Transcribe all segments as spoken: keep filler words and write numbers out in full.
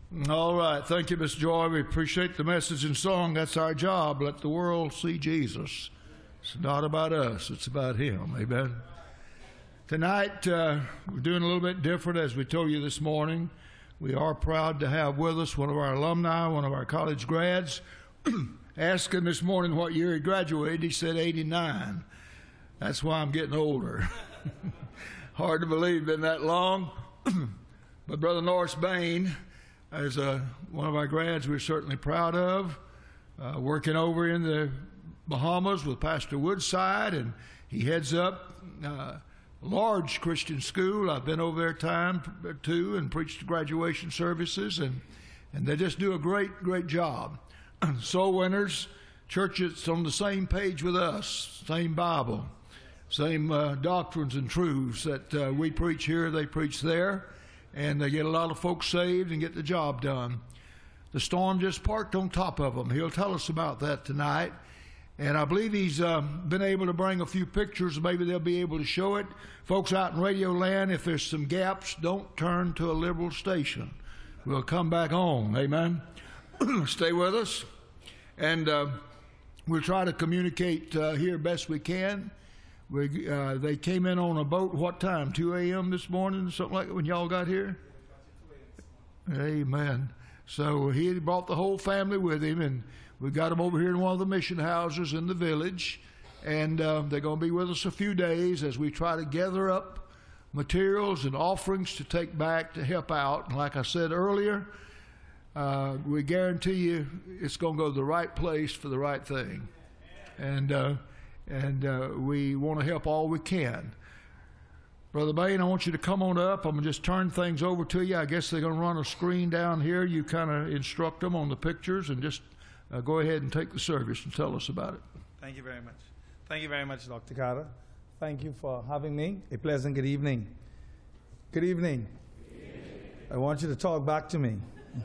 All right. Thank you, Miss Joy. We appreciate the message and song. That's our job. Let the world see Jesus. It's not about us. It's about Him. Amen. Tonight, uh, we're doing a little bit different, as we told you this morning. We are proud to have with us one of our alumni, one of our college grads. Asked him this morning what year he graduated. He said eighty-nine. That's why I'm getting older. Hard to believe, been that long. But Brother Norris Bain is uh, one of our grads we're certainly proud of, uh, working over in the Bahamas with Pastor Woodside, and he heads up uh, a large Christian school. I've been over there time or two and preached graduation services, and, and they just do a great, great job. Soul winners, churches on the same page with us, same Bible, same uh, doctrines and truths that uh, we preach here, they preach there, and they get a lot of folks saved and get the job done. The storm just parked on top of them. He'll tell us about that tonight. And I believe he's uh, been able to bring a few pictures. Maybe they'll be able to show it. Folks out in Radio Land, if there's some gaps, don't turn to a liberal station. We'll come back home. Amen. Stay with us. And uh, we'll try to communicate uh, here best we can. We, uh, they came in on a boat, what time, two a m this morning, something like that, when y'all got here? Amen. So he brought the whole family with him, and we got them over here in one of the mission houses in the village. And uh, they're going to be with us a few days as we try to gather up materials and offerings to take back to help out. And like I said earlier, uh, we guarantee you it's going to go to the right place for the right thing. And uh, and uh, we want to help all we can. Brother Bain, I want you to come on up. I'm going to just turn things over to you. I guess they're going to run a screen down here. You kind of instruct them on the pictures, and just uh, go ahead and take the service and tell us about it. Thank you very much. Thank you very much, Doctor Carter. Thank you for having me. A pleasant good evening. Good evening. Good evening. I want you to talk back to me.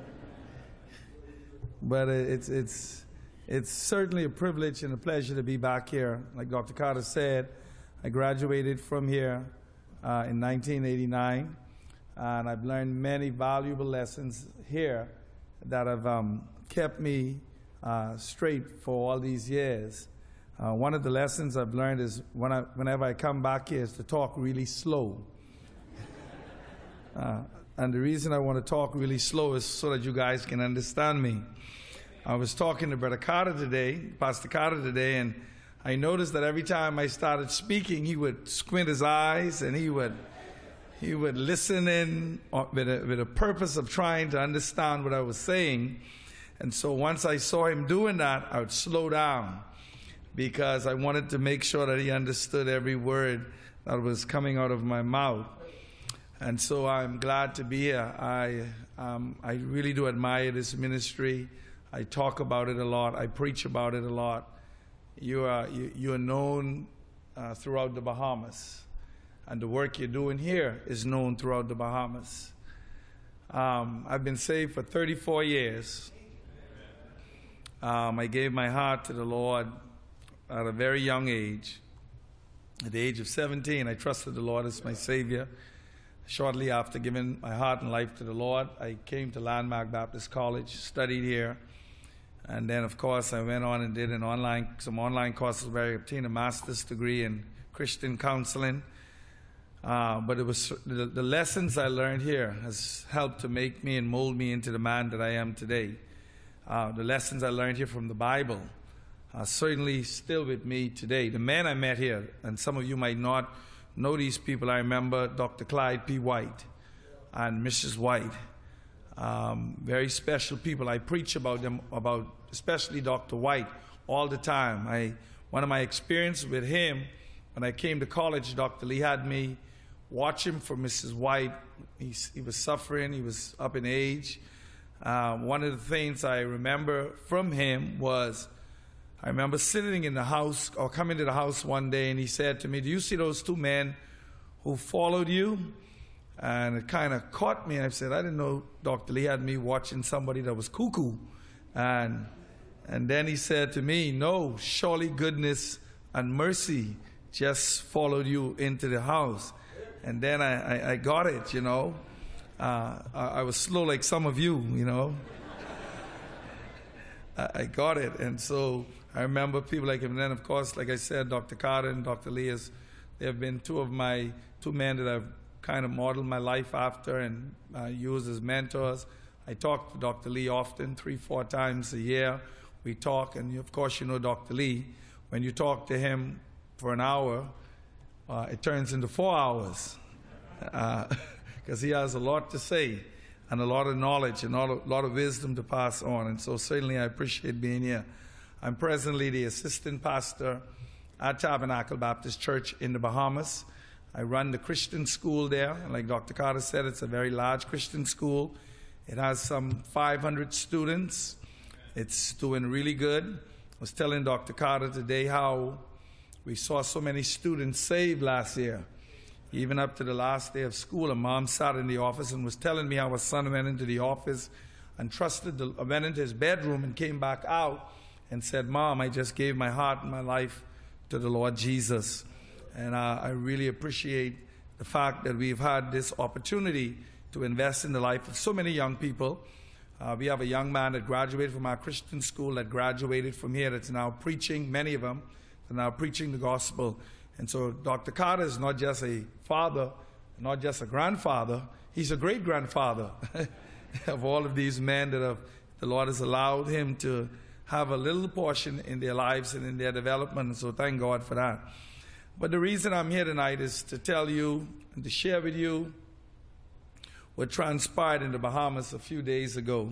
But it's, it's, it's certainly a privilege and a pleasure to be back here. Like Doctor Carter said, I graduated from here uh, in nineteen eighty-nine, and I've learned many valuable lessons here that have um, kept me uh, straight for all these years. Uh, one of the lessons I've learned is when I, whenever I come back here is to talk really slow. uh, and the reason I want to talk really slow is so that you guys can understand me. I was talking to Brother Carter today, Pastor Carter today, and I noticed that every time I started speaking, he would squint his eyes and he would he would listen in with a, with a purpose of trying to understand what I was saying. And so once I saw him doing that, I would slow down, because I wanted to make sure that he understood every word that was coming out of my mouth. And so I'm glad to be here. I, um, I really do admire this ministry. I talk about it a lot. I preach about it a lot. You are, you, you are known uh, throughout the Bahamas, and the work you're doing here is known throughout the Bahamas. Um, I've been saved for thirty-four years. Um, I gave my heart to the Lord at a very young age. At the age of seventeen, I trusted the Lord as my Savior. Shortly after giving my heart and life to the Lord, I came to Landmark Baptist College, studied here, and then, of course, I went on and did an online, some online courses where I obtained a master's degree in Christian counseling. Uh, but it was the, the lessons I learned here has helped to make me and mold me into the man that I am today. Uh, the lessons I learned here from the Bible are certainly still with me today. The men I met here, and some of you might not know these people, I remember Doctor Clyde P. White and Missus White. Um, very special people. I preach about them, about especially Doctor White, all the time. I, one of my experiences with him, when I came to college, Doctor Lee had me watch him for Missus White. He, he was suffering. He was up in age. Um, one of the things I remember from him was, I remember sitting in the house, or coming to the house one day, and he said to me, "Do you see those two men who followed you?" And it kind of caught me. I said, I didn't know Doctor Lee had me watching somebody that was cuckoo. And, and then he said to me, "No, surely goodness and mercy just followed you into the house." And then I, I, I got it, you know. Uh, I, I was slow like some of you, you know. I, I got it. And so I remember people like him. And then, of course, like I said, Doctor Carter and Doctor Lee, has, they have been two of my, two men that I've kind of modeled my life after and uh, used as mentors. I talk to Doctor Lee often, three, four times a year. We talk, and of course you know Doctor Lee. When you talk to him for an hour, uh, it turns into four hours because uh, he has a lot to say and a lot of knowledge and a lot of, lot of wisdom to pass on. And so certainly I appreciate being here. I'm presently the assistant pastor at Tabernacle Baptist Church in the Bahamas. I run the Christian school there. And like Doctor Carter said, it's a very large Christian school. It has some five hundred students. It's doing really good. I was telling Doctor Carter today how we saw so many students saved last year. Even up to the last day of school, a mom sat in the office and was telling me how her son went into the office and trusted, the, went into his bedroom and came back out and said, "Mom, I just gave my heart and my life to the Lord Jesus." And uh, I really appreciate the fact that we've had this opportunity to invest in the life of so many young people. Uh, we have a young man that graduated from our Christian school that graduated from here that's now preaching, many of them, are now preaching the gospel. And so Doctor Carter is not just a father, not just a grandfather, he's a great-grandfather of all of these men that have, the Lord has allowed him to have a little portion in their lives and in their development. And so thank God for that. But the reason I'm here tonight is to tell you and to share with you what transpired in the Bahamas a few days ago.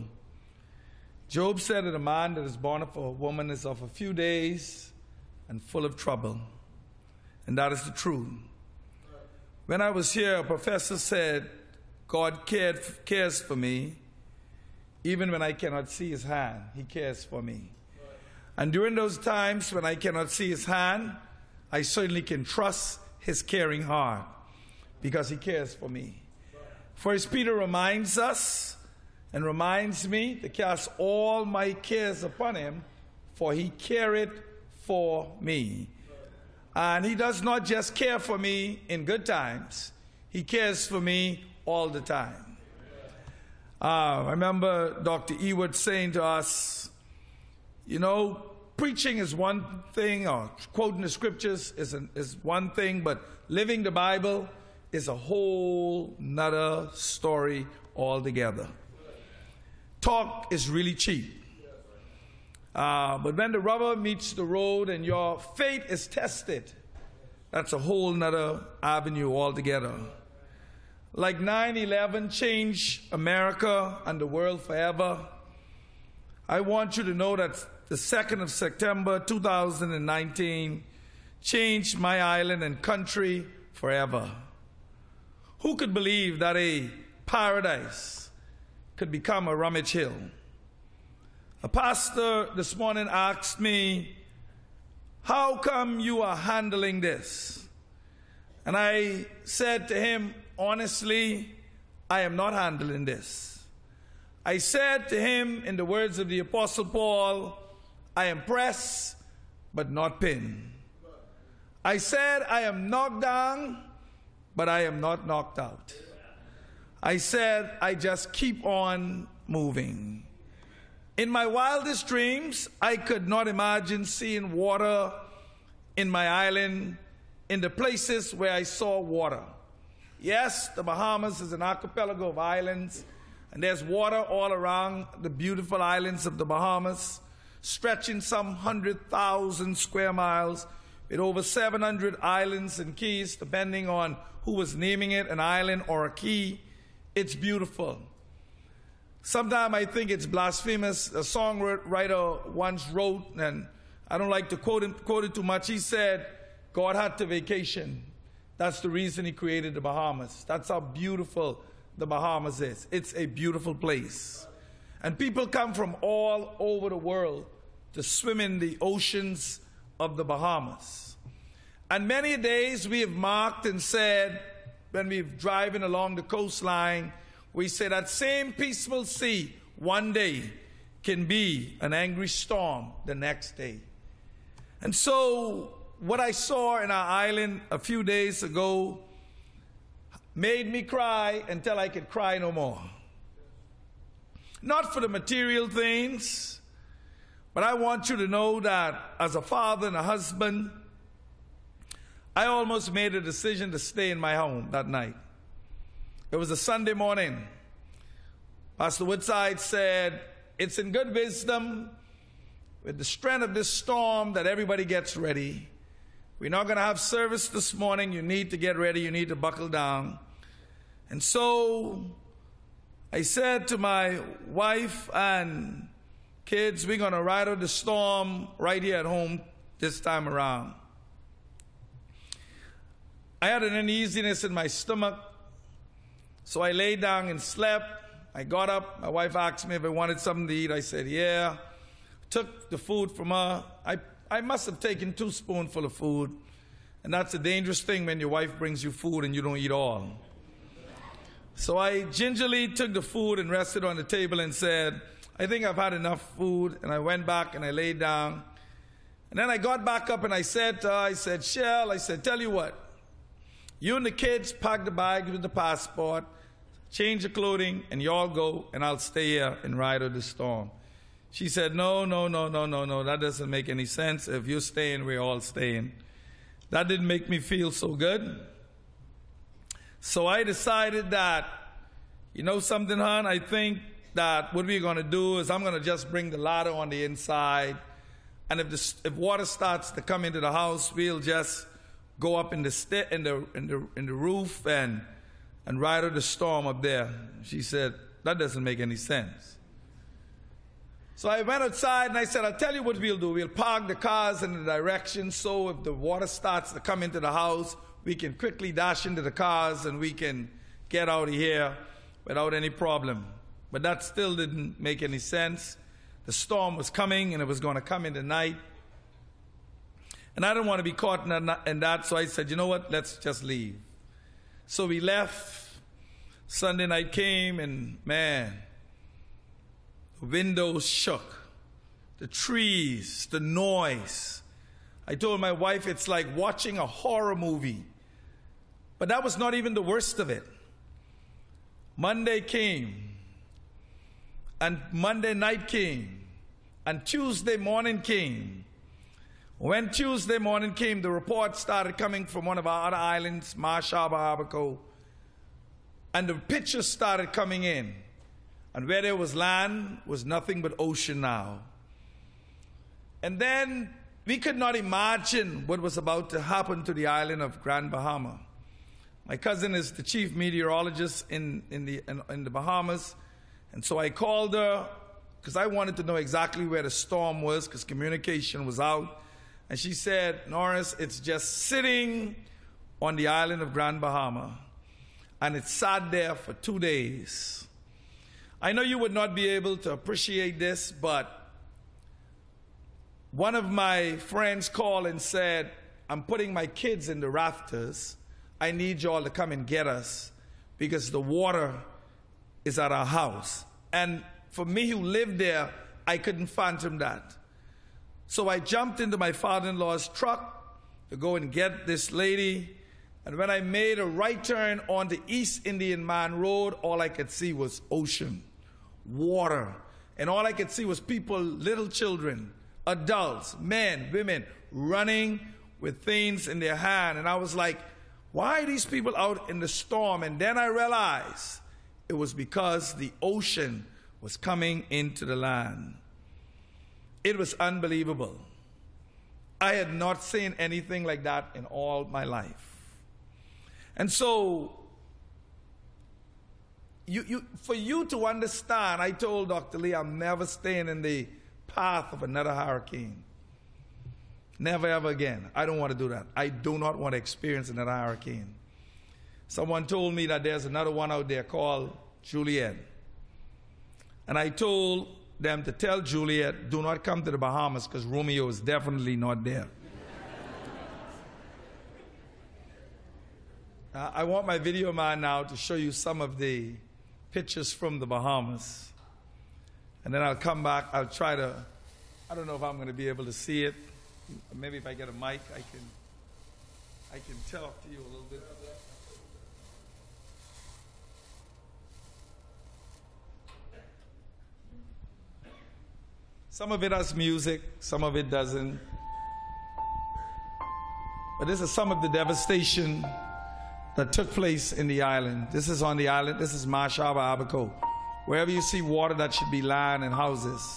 Job said that a man that is born of a woman is of a few days and full of trouble. And that is the truth. When I was here, a professor said, God cared, cares for me, even when I cannot see his hand. He cares for me. And during those times when I cannot see his hand, I certainly can trust his caring heart because he cares for me. First Peter reminds us and reminds me to cast all my cares upon him, for he careth for me. And he does not just care for me in good times, he cares for me all the time. Uh, I remember Doctor Ewart saying to us, you know, preaching is one thing, or quoting the scriptures is, an, is one thing, but living the Bible is a whole nother story altogether. Talk is really cheap. Uh, but when the rubber meets the road and your faith is tested, that's a whole nother avenue altogether. Like nine eleven changed America and the world forever, I want you to know that the second of September two thousand nineteen changed my island and country forever. Who could believe that a paradise could become a Rummage Hill? A pastor this morning asked me, how come you are handling this? And I said to him, honestly, I am not handling this. I said to him, in the words of the Apostle Paul, I am pressed, but not pinned. I said, I am knocked down, but I am not knocked out. I said, I just keep on moving. In my wildest dreams, I could not imagine seeing water in my island, in the places where I saw water. Yes, the Bahamas is an archipelago of islands, and there's water all around the beautiful islands of the Bahamas, stretching some one hundred thousand square miles, with over seven hundred islands and keys, depending on who was naming it, an island or a key. It's beautiful. Sometimes I think it's blasphemous. A songwriter once wrote, and I don't like to quote, him, quote it too much, he said, God had to vacation. That's the reason he created the Bahamas. That's how beautiful the Bahamas is. It's a beautiful place. And people come from all over the world to swim in the oceans of the Bahamas. And many days we have marked and said, when we're driving along the coastline, we say that same peaceful sea one day can be an angry storm the next day. And so what I saw in our island a few days ago made me cry until I could cry no more. Not for the material things, but I want you to know that as a father and a husband, I almost made a decision to stay in my home that night. It was a Sunday morning. Pastor Woodside said, it's in good wisdom, with the strength of this storm, that everybody gets ready. We're not going to have service this morning. You need to get ready. You need to buckle down. And so I said to my wife and kids, we're going to ride out the storm right here at home this time around. I had an uneasiness in my stomach, so I lay down and slept. I got up. My wife asked me if I wanted something to eat. I said, yeah. Took the food from her. I, I must have taken two spoonfuls of food, and that's a dangerous thing when your wife brings you food and you don't eat all. So I gingerly took the food and rested on the table and said, I think I've had enough food, and I went back and I laid down. And then I got back up and I said to her, I said, Shell, I said, tell you what, you and the kids pack the bag with the passport, change your clothing, and you all go, and I'll stay here and ride out the storm. She said, no, no, no, no, no, no, that doesn't make any sense. If you're staying, we're all staying. That didn't make me feel so good. So I decided that, you know something, hon, I think that what we're going to do is I'm going to just bring the ladder on the inside, and if, the, if water starts to come into the house, we'll just go up in the, st- in the, in the, in the roof and, and ride out the storm up there. She said, that doesn't make any sense. So I went outside and I said, I'll tell you what we'll do. We'll park the cars in the direction so if the water starts to come into the house, we can quickly dash into the cars and we can get out of here without any problem. But that still didn't make any sense. The storm was coming and it was going to come in the night. And I didn't want to be caught in that, so I said, you know what, let's just leave. So we left. Sunday night came and man, the windows shook, the trees, the noise. I told my wife it's like watching a horror movie. But that was not even the worst of it. Monday came, and Monday night came, and Tuesday morning came. When Tuesday morning came, the report started coming from one of our other islands, Marsh Harbor, Abaco, and the pictures started coming in. And where there was land was nothing but ocean now. And then we could not imagine what was about to happen to the island of Grand Bahama. My cousin is the chief meteorologist in, in, the, in, in the Bahamas. And so I called her because I wanted to know exactly where the storm was because communication was out. And she said, Norris, it's just sitting on the island of Grand Bahama. And it sat there for two days. I know you would not be able to appreciate this, but one of my friends called and said, I'm putting my kids in the rafters. I need y'all to come and get us because the water is at our house. And for me who lived there, I couldn't fathom that. So I jumped into my father-in-law's truck to go and get this lady. And when I made a right turn on the East Indian Man Road, all I could see was ocean, water. And all I could see was people, little children, adults, men, women, running with things in their hand. And I was like, why are these people out in the storm? And then I realized it was because the ocean was coming into the land. It was unbelievable. I had not seen anything like that in all my life. And so, you, you, for you to understand, I told Doctor Lee, I'm never staying in the path of another hurricane. Never, ever again. I don't want to do that. I do not want to experience another hurricane. Someone told me that there's another one out there called Juliet. And I told them to tell Juliet, do not come to the Bahamas because Romeo is definitely not there. uh, I want my video man now to show you some of the pictures from the Bahamas. And then I'll come back. I'll try to, I don't know if I'm going to be able to see it. Maybe if I get a mic, I can, I can talk to you a little bit. Some of it has music, some of it doesn't. But this is some of the devastation that took place in the island. This is on the island. This is Marsh Harbor, Abaco. Wherever you see water, that should be land and houses.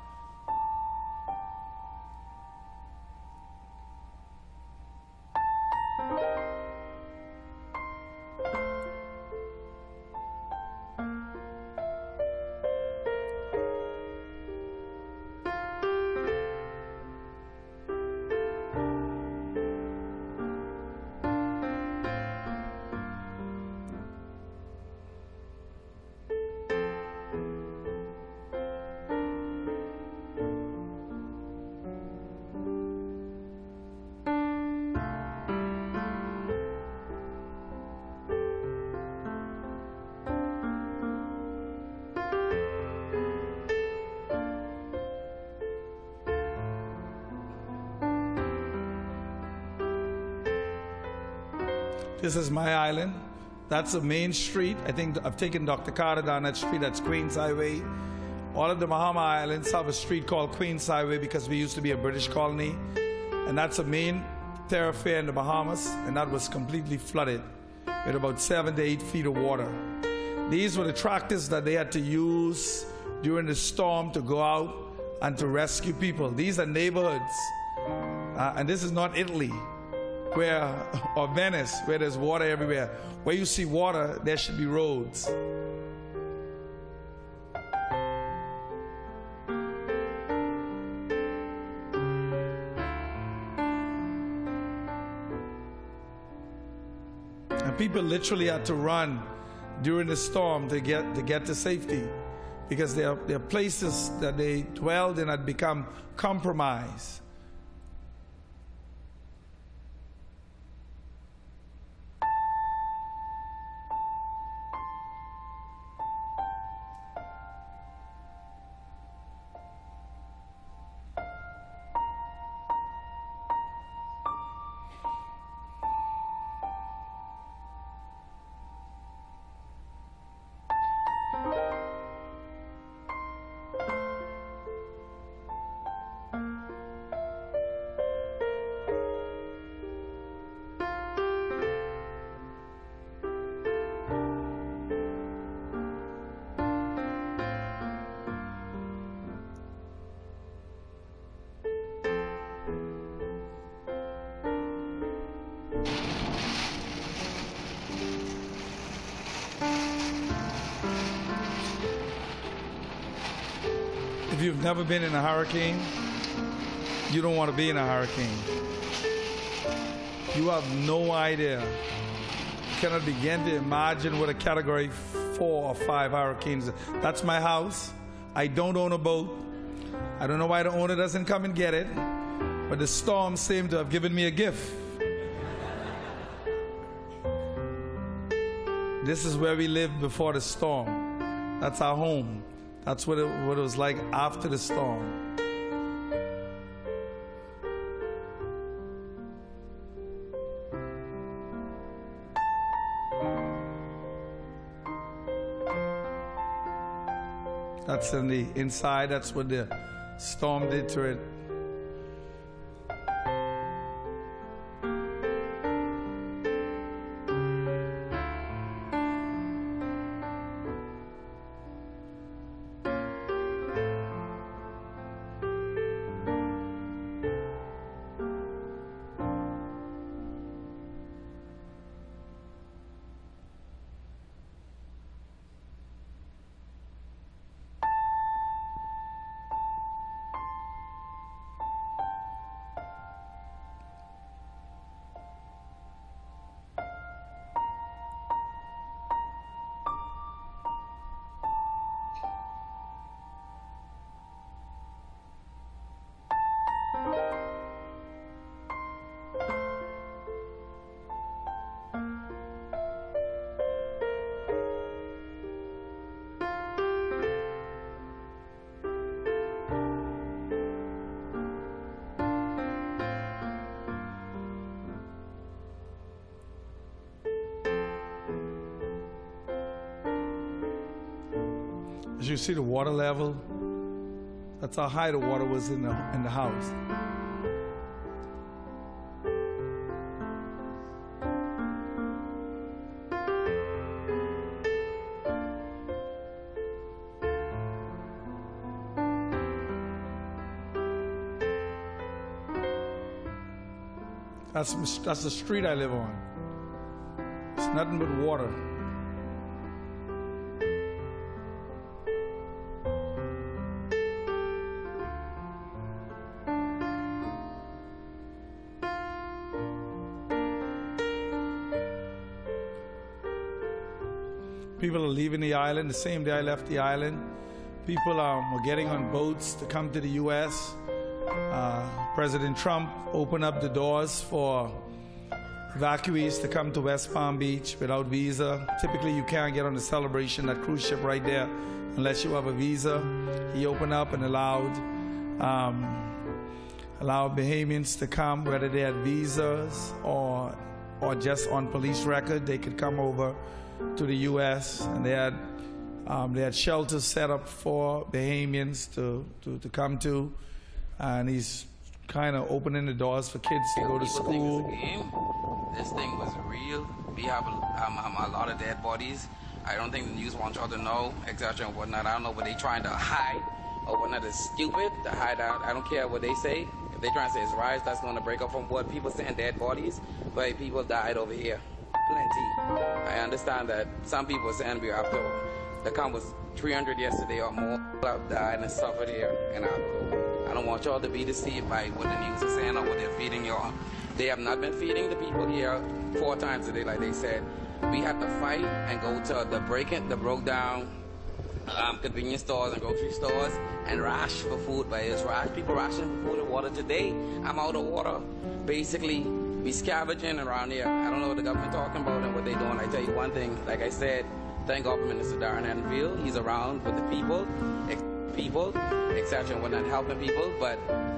This is my island. That's the main street. I think I've taken Doctor Carter down that street. That's Queens Highway. All of the Bahama Islands have a street called Queens Highway because we used to be a British colony. And that's a main thoroughfare in the Bahamas. And that was completely flooded with about seven to eight feet of water. These were the tractors that they had to use during the storm to go out and to rescue people. These are neighborhoods. Uh, and this is not Italy, where, or Venice, where there's water everywhere. Where you see water, there should be roads. And people literally had to run during the storm to get to get to safety, because their their places that they dwelled in had become compromised. If you've never been in a hurricane, you don't want to be in a hurricane. You have no idea. You cannot begin to imagine what a category four or five hurricanes is. That's my house. I don't own a boat. I don't know why the owner doesn't come and get it, but the storm seemed to have given me a gift. This is where we lived before the storm. That's our home. That's what it, what it was like after the storm. That's in the inside. That's what the storm did to it. As you see the water level, That's how high the water was in the, in the house. That's, that's the street I live on. It's nothing but water. People are leaving the island the same day I left the island. People um, were getting on boats to come to the U S Uh, President Trump opened up the doors for evacuees to come to West Palm Beach without visa. Typically, you can't get on the Celebration, that cruise ship right there, unless you have a visa. He opened up and allowed um, allowed Bahamians to come, whether they had visas or or just on police record. They could come over to the U S and they had um, they had shelters set up for Bahamians to to, to come to. And he's kind of opening the doors for kids to go to People school. think it's a game. This thing was real. We have a, um, um, a lot of dead bodies. I don't think the news wants y'all to know, et cetera and whatnot. I don't know what they trying to hide or whatnot is stupid to hide out. I don't care what they say. If they trying to say it's riots, that's going to break up from what people saying dead bodies. But people died over here. Plenty. I understand that some people are saying we after the count was three hundred yesterday or more. People died and suffered here in Abaco. I don't want y'all to be deceived by what the news is saying or what they're feeding y'all. They have not been feeding the people here four times a day, like they said. We have to fight and go to the break-in, the broke down um, convenience stores and grocery stores and rash for food. But it's rash, people rationing for food and water today. I'm out of water. Basically, we scavenging around here. I don't know what the government talking about and what they're doing. I tell you one thing, like I said, thank God for Minister Darren Haddonfield. He's around with the people. people, et cetera, and whatnot, helping people, but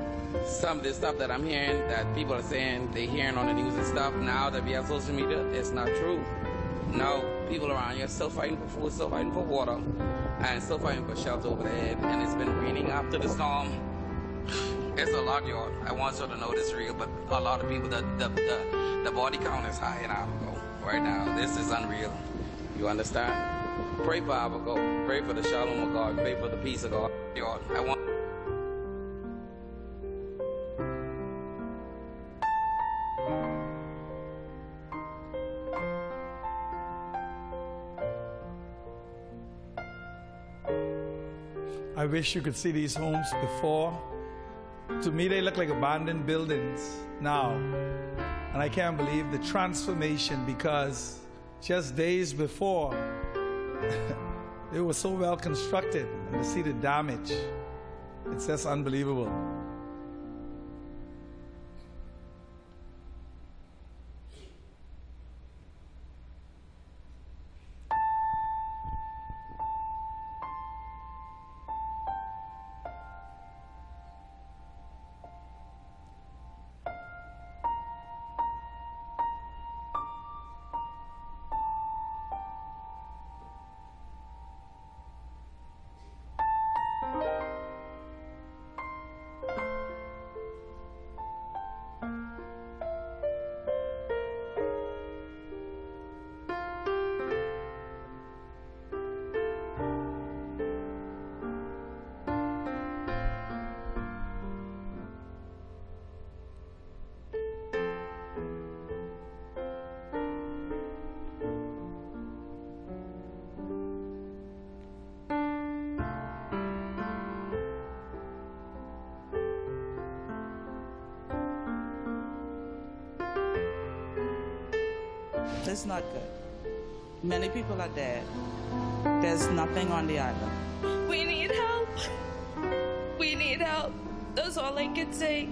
some of this stuff that I'm hearing that people are saying they're hearing on the news and stuff now that we have social media, it's not true. No, people around here still fighting for food, still fighting for water, and still fighting for shelter over their head, and it's been raining after the storm. It's a lot, y'all. I want you to know this is real, but a lot of people, the, the, the, the body count is high in Abaco right now. This is unreal. You understand? Pray for Abaco. Pray for the shalom of God. Pray for the peace of God. Y'all, I want. I wish you could see these homes before. To me, they look like abandoned buildings now. And I can't believe the transformation, because just days before, they were so well constructed, and to see the damage, it's just unbelievable. It's not good. Many people are dead. There's nothing on the island. We need help. We need help. That's all I can say.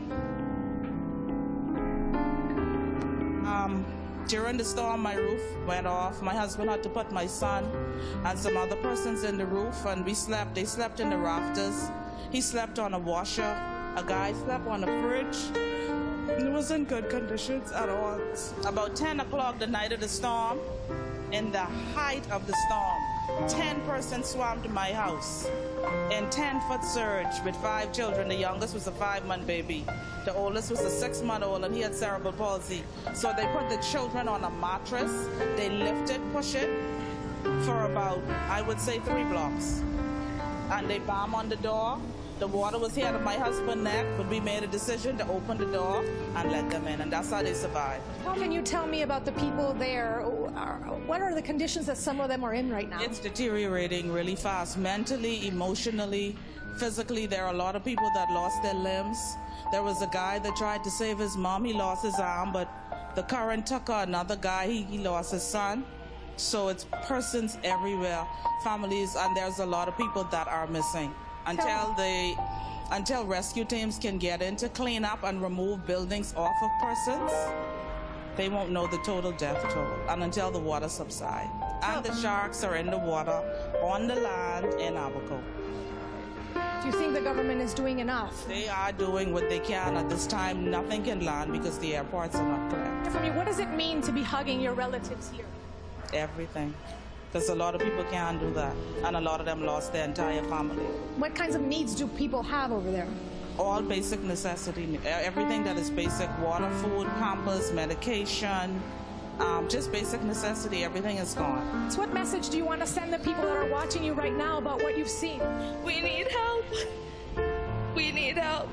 Um, during the storm, my roof went off. My husband had to put my son and some other persons in the roof, and we slept. They slept in the rafters. He slept on a washer. A guy slept on a fridge. It was in good conditions at all. About ten o'clock the night of the storm, in the height of the storm, ten persons swarmed my house in ten-foot surge with five children. The youngest was a five-month baby. The oldest was a six-month-old, and he had cerebral palsy. So they put the children on a mattress. They lift it, push it for about, I would say, three blocks. And they bam on the door. The water was here to my husband's neck, but we made a decision to open the door and let them in, and that's how they survived. How can you tell me about the people there? What are the conditions that some of them are in right now? It's deteriorating really fast, mentally, emotionally, physically. There are a lot of people that lost their limbs. There was a guy that tried to save his mom. He lost his arm, but the current took her. Another guy, he, he lost his son. So it's persons everywhere, families, and there's a lot of people that are missing. Until they, until rescue teams can get in to clean up and remove buildings off of persons, they won't know the total death toll, and until the water subsides. And the sharks are in the water, on the land in Abaco. Do you think the government is doing enough? They are doing what they can. At this time, nothing can land because the airports are not clear. For me, what does it mean to be hugging your relatives here? Everything. Because a lot of people can't do that, and a lot of them lost their entire family. What kinds of needs do people have over there? All basic necessity, everything that is basic: water, food, pampers, medication, um, just basic necessity. Everything is gone. So what message do you want to send the people that are watching you right now about what you've seen? We need help. We need help.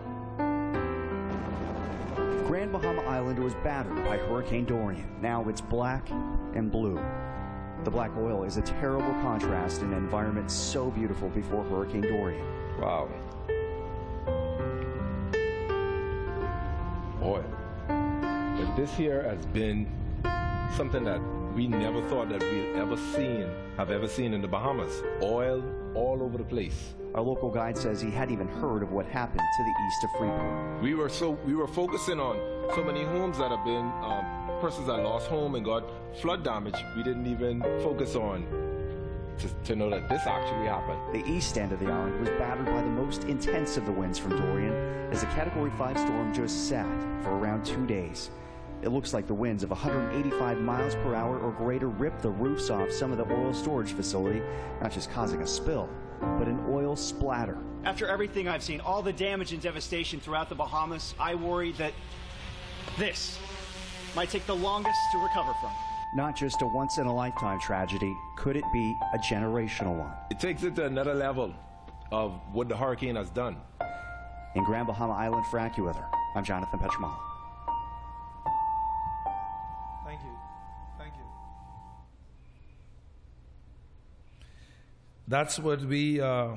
Grand Bahama Island was battered by Hurricane Dorian. Now it's black and blue. The black oil is a terrible contrast in an environment so beautiful before Hurricane Dorian. Wow. Boy, but this here has been something that we never thought that we'd ever seen, have ever seen in the Bahamas. Oil all over the place. Our local guide says he hadn't even heard of what happened to the east of Freeport. We were so we were focusing on so many homes that have been um, persons that lost home and got flood damage. We didn't even focus on to, to know that this actually happened. The east end of the island was battered by the most intense of the winds from Dorian as the Category five storm just sat for around two days. It looks like the winds of one hundred eighty-five miles per hour or greater ripped the roofs off some of the oil storage facility, not just causing a spill, but an oil splatter. After everything I've seen, all the damage and devastation throughout the Bahamas, I worry that this might take the longest to recover from. Not just a once-in-a-lifetime tragedy, could it be a generational one? It takes it to another level of what the hurricane has done. In Grand Bahama Island for AccuWeather, I'm Jonathan Petramala. Thank you. Thank you. That's what we uh,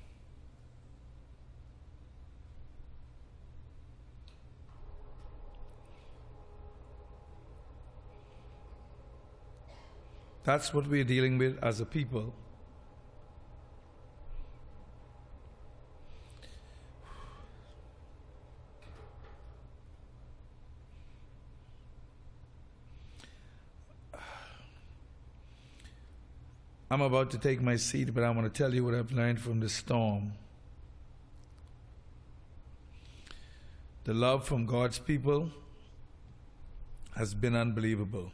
that's what we're dealing with as a people. I'm about to take my seat, but I want to tell you what I've learned from this storm. The love from God's people has been unbelievable.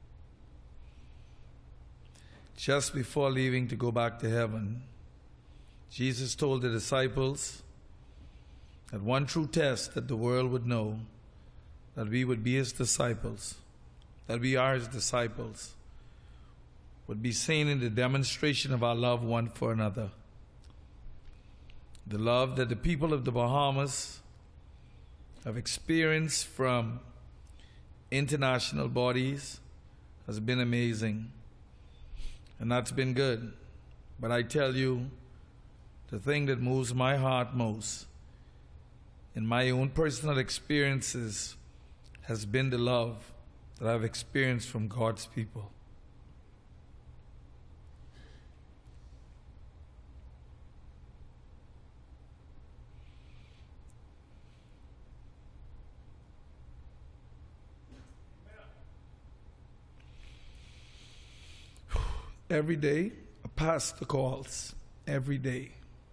Just before leaving to go back to heaven, Jesus told the disciples that one true test that the world would know that we would be his disciples, that we are his disciples, would be seen in the demonstration of our love one for another. The love that the people of the Bahamas have experienced from international bodies has been amazing. And that's been good. But I tell you, the thing that moves my heart most in my own personal experiences has been the love that I've experienced from God's people. Every day, a pastor calls. Every day.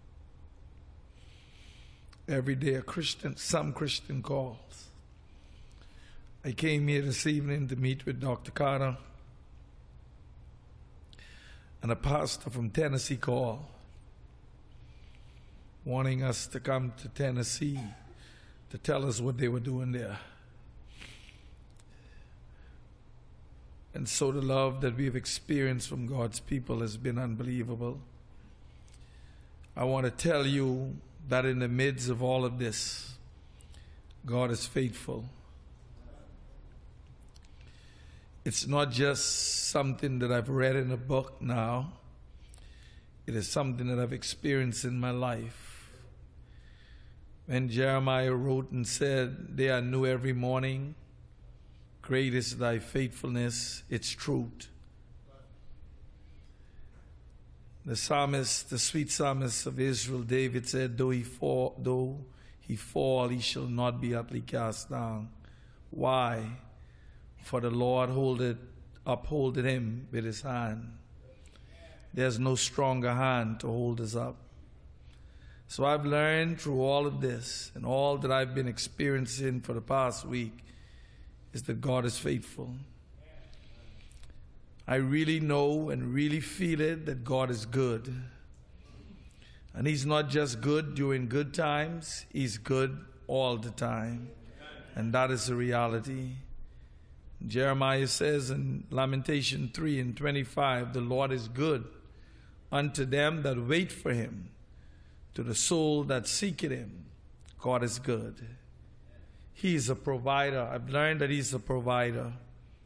Every day, a Christian, some Christian calls. I came here this evening to meet with Doctor Carter. and a pastor from Tennessee called, wanting us to come to Tennessee to tell us what they were doing there. And so the love that we've experienced from God's people has been unbelievable. I want to tell you that in the midst of all of this, God is faithful. It's not just something that I've read in a book now. It is something that I've experienced in my life. When Jeremiah wrote and said, "They are new every morning, great is thy faithfulness," it's truth. The psalmist, the sweet psalmist of Israel, David said, though he fall, though he fall, he shall not be utterly cast down. Why? For the Lord holdeth, upholdeth him with his hand. There's no stronger hand to hold us up. So I've learned through all of this and all that I've been experiencing for the past week is that God is faithful. I really know and really feel it that God is good. And he's not just good during good times, he's good all the time. And that is the reality. Jeremiah says in Lamentation three and twenty-five, the Lord is good unto them that wait for him, to the soul that seeketh him. God is good. He is a provider. I've learned that he's a provider.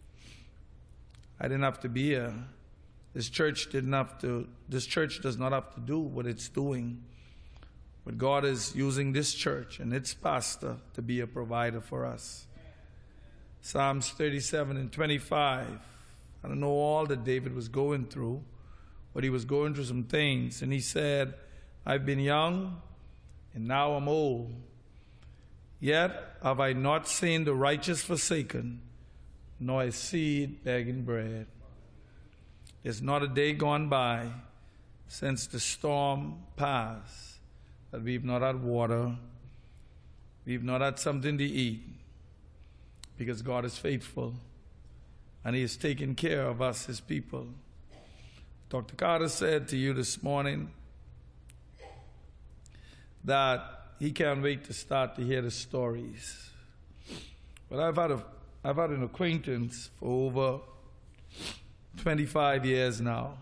I didn't have to be here. This church didn't have to, this church does not have to do what it's doing. But God is using this church and its pastor to be a provider for us. Psalms thirty-seven and twenty-five. I don't know all that David was going through, but he was going through some things. And he said, I've been young and now I'm old. Yet have I not seen the righteous forsaken, nor his seed begging bread. There's not a day gone by since the storm passed that we've not had water, we've not had something to eat, because God is faithful and he has taken care of us, his people. Doctor Carter said to you this morning that he can't wait to start to hear the stories. But I've had a I've had an acquaintance for over twenty-five years now.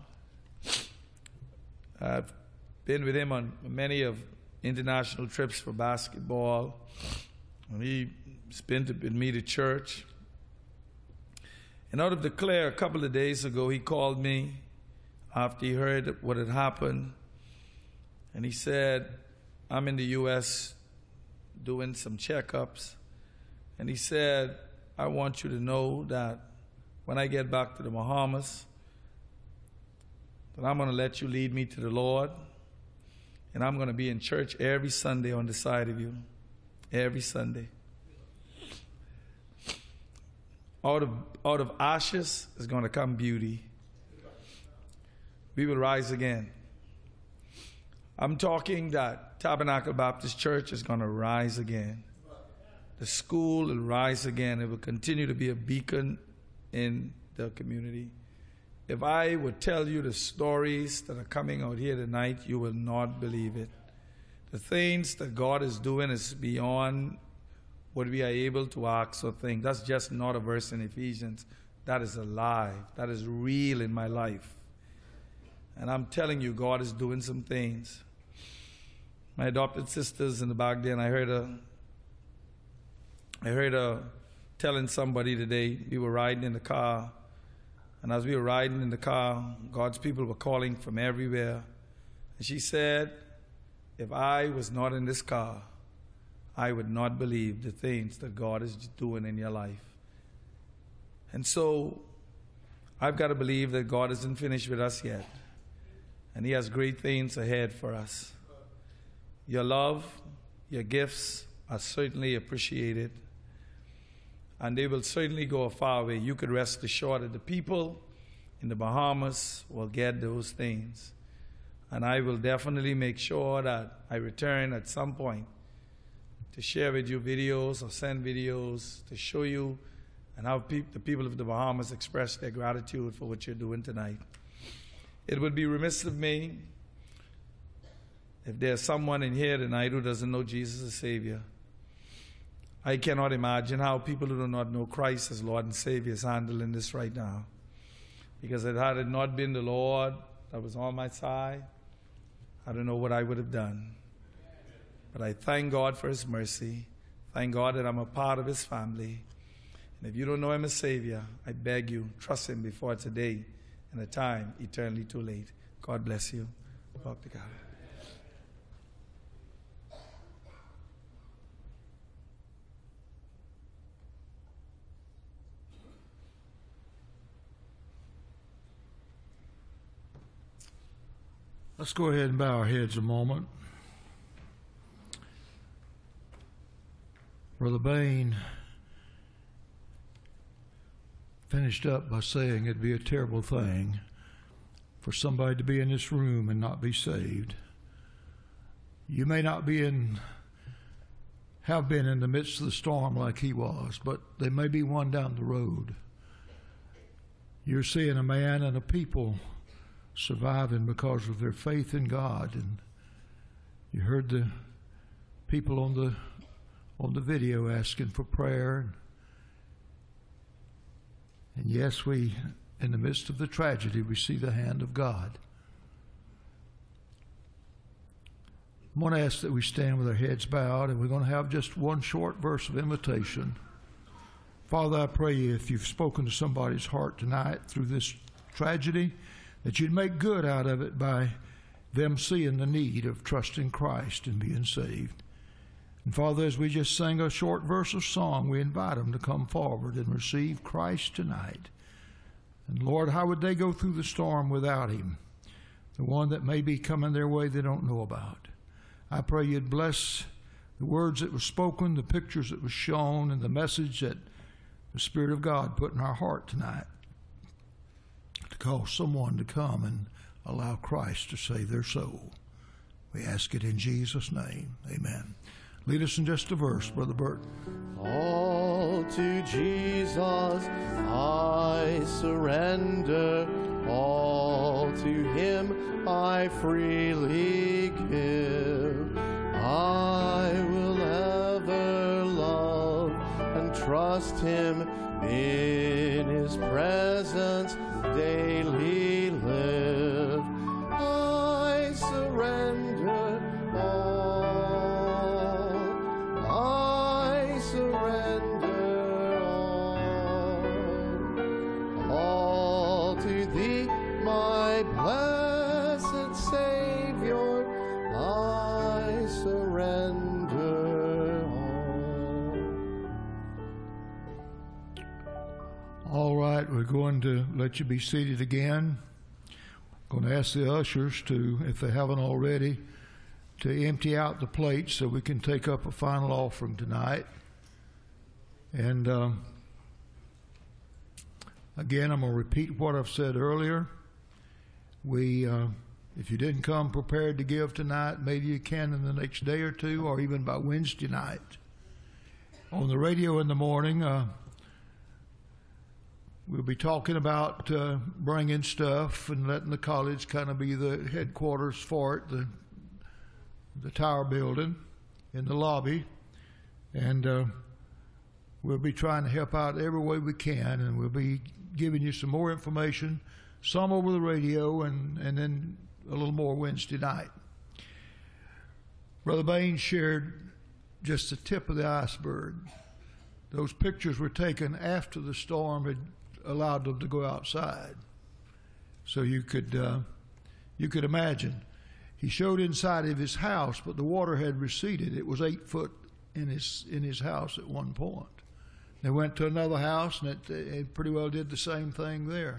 I've been with him on many of international trips for basketball. And he's been to, with me to church. And out of the clear, a couple of days ago, he called me after he heard what had happened. And he said, I'm in the U S doing some checkups. And he said, I want you to know that when I get back to the Bahamas, that I'm going to let you lead me to the Lord. And I'm going to be in church every Sunday on the side of you. Every Sunday. Out of, out of ashes is going to come beauty. We will rise again. I'm talking that Tabernacle Baptist Church is going to rise again. The school will rise again. It will continue to be a beacon in the community. If I would tell you the stories that are coming out here tonight, you will not believe it. The things that God is doing is beyond what we are able to ask or think. That's just not a verse in Ephesians. That is alive. That is real in my life. And I'm telling you, God is doing some things. My adopted sisters in the back there, and I heard her, I heard her telling somebody today, we were riding in the car, and as we were riding in the car, God's people were calling from everywhere. And she said, if I was not in this car, I would not believe the things that God is doing in your life. And so, I've got to believe that God isn't finished with us yet. And he has great things ahead for us. Your love, your gifts are certainly appreciated. And they will certainly go a far way. You could rest assured that the people in the Bahamas will get those things. And I will definitely make sure that I return at some point to share with you videos or send videos to show you and how pe- the people of the Bahamas express their gratitude for what you're doing tonight. It would be remiss of me if there's someone in here tonight who doesn't know Jesus as Savior. I cannot imagine how people who do not know Christ as Lord and Savior is handling this right now. Because had it not been the Lord that was on my side, I don't know what I would have done. But I thank God for His mercy. Thank God that I'm a part of His family. And if you don't know Him as Savior, I beg you, trust Him before it's a day and a time eternally too late. God bless you. Talk to God. Let's go ahead and bow our heads a moment. Brother Bain finished up by saying it'd be a terrible thing for somebody to be in this room and not be saved. You may not be in, have been in the midst of the storm like he was, but there may be one down the road. You're seeing a man and a people surviving because of their faith in God, and you heard the people on the on the video asking for prayer. And yes, we, in the midst of the tragedy, we see the hand of God. I'm going to ask that we stand with our heads bowed, and we're going to have just one short verse of invitation. Father, I pray you, if you've spoken to somebody's heart tonight through this tragedy, that you'd make good out of it by them seeing the need of trusting Christ and being saved. And Father, as we just sang a short verse of song, we invite them to come forward and receive Christ tonight. And Lord, how would they go through the storm without Him? The one that may be coming their way they don't know about. I pray you'd bless the words that were spoken, the pictures that were shown, and the message that the Spirit of God put in our heart tonight, to call someone to come and allow Christ to save their soul. We ask it in Jesus' name. Amen. Lead us in just a verse, Brother Bert. All to Jesus I surrender, all to Him I freely give. I will ever love and trust Him, in His presence daily live. I surrender all, I surrender all, all to Thee, my blessed Savior, I surrender all. All right, we're going to let you be seated again. I'm going to ask the ushers to, if they haven't already, to empty out the plates so we can take up a final offering tonight. And um, again, I'm going to repeat what I've said earlier. We, uh, if you didn't come prepared to give tonight, maybe you can in the next day or two, or even by Wednesday night. On the radio in the morning, uh, we'll be talking about uh, bringing stuff and letting the college kind of be the headquarters for it, the, the tower building in the lobby. And uh, we'll be trying to help out every way we can, and we'll be giving you some more information, some over the radio, and, and then a little more Wednesday night. Brother Bain shared just the tip of the iceberg. Those pictures were taken after the storm had allowed them to go outside. So you could uh, you could imagine. He showed inside of his house, but the water had receded. It was eight foot in his in his house at one point. They went to another house, and it, it pretty well did the same thing there.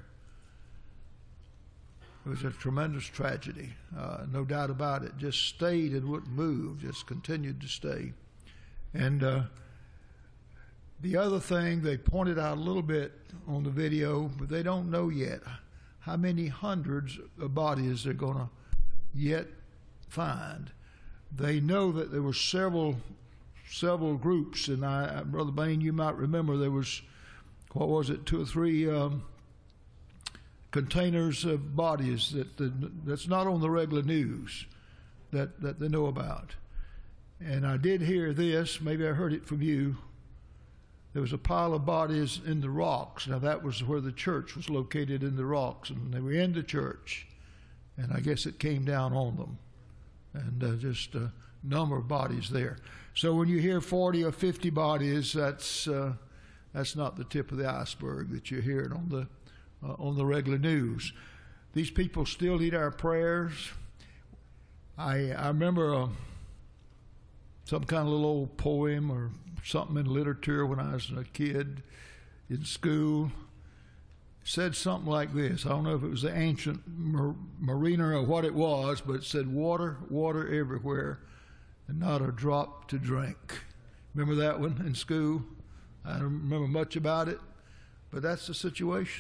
It was a tremendous tragedy, uh, no doubt about it. Just stayed and wouldn't move, just continued to stay. And uh, the other thing, they pointed out a little bit on the video, but they don't know yet how many hundreds of bodies they're going to yet find. They know that there were several several groups, and I, Brother Bain, you might remember there was, what was it, two or three um, containers of bodies that the, that's not on the regular news that, that they know about. And I did hear this, maybe I heard it from you. There was a pile of bodies in the rocks. Now that was where the church was located, in the rocks, and they were in the church. And I guess it came down on them. And uh, just a number of bodies there. So when you hear forty or fifty bodies, that's uh, that's not the tip of the iceberg that you're hearing on the uh, on the regular news. These people still need our prayers. I I remember uh, some kind of little old poem or something in literature when I was a kid in school. It said something like this. I don't know if it was the ancient mar- mariner or what it was, but it said, water, water everywhere, and not a drop to drink. Remember that one in school? I don't remember much about it, but that's the situation.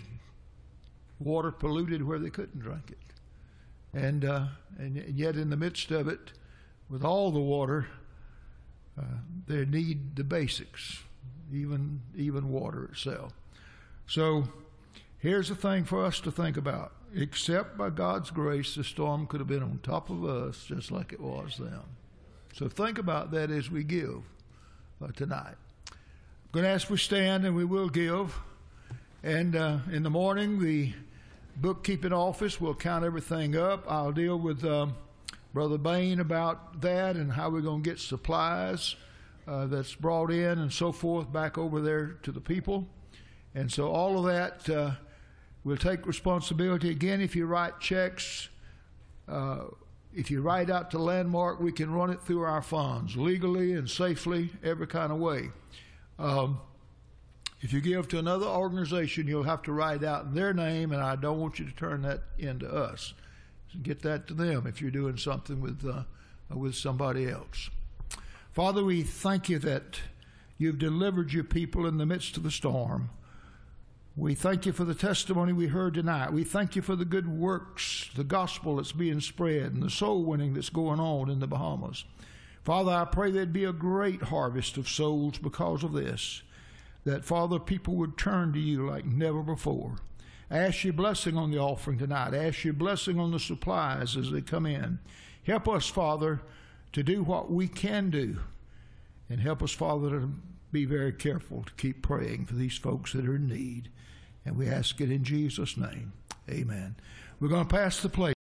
Water polluted where they couldn't drink it. And, uh, and yet in the midst of it, with all the water, uh, they need the basics, even, even water itself. So here's the thing for us to think about. Except by God's grace, the storm could have been on top of us just like it was them. So think about that as we give uh, tonight. I'm going to ask we stand and we will give. And uh, in the morning, the bookkeeping office will count everything up. I'll deal with um, Brother Bain about that and how we're going to get supplies uh, that's brought in and so forth back over there to the people. And so all of that, uh, we'll take responsibility. Again, if you write checks, uh, if you write out to Landmark, we can run it through our funds legally and safely, every kind of way. Um, if you give to another organization, you'll have to write out their name, and I don't want you to turn that into us. Get that to them if you're doing something with, uh, with somebody else. Father, we thank you that you've delivered your people in the midst of the storm. We thank you for the testimony we heard tonight. We thank you for the good works, the gospel that's being spread, and the soul winning that's going on in the Bahamas. Father, I pray there'd be a great harvest of souls because of this, that, Father, people would turn to you like never before. I ask your blessing on the offering tonight. I ask your blessing on the supplies as they come in. Help us, Father, to do what we can do, and help us, Father, to be very careful to keep praying for these folks that are in need. And we ask it in Jesus' name. Amen. We're going to pass the plate.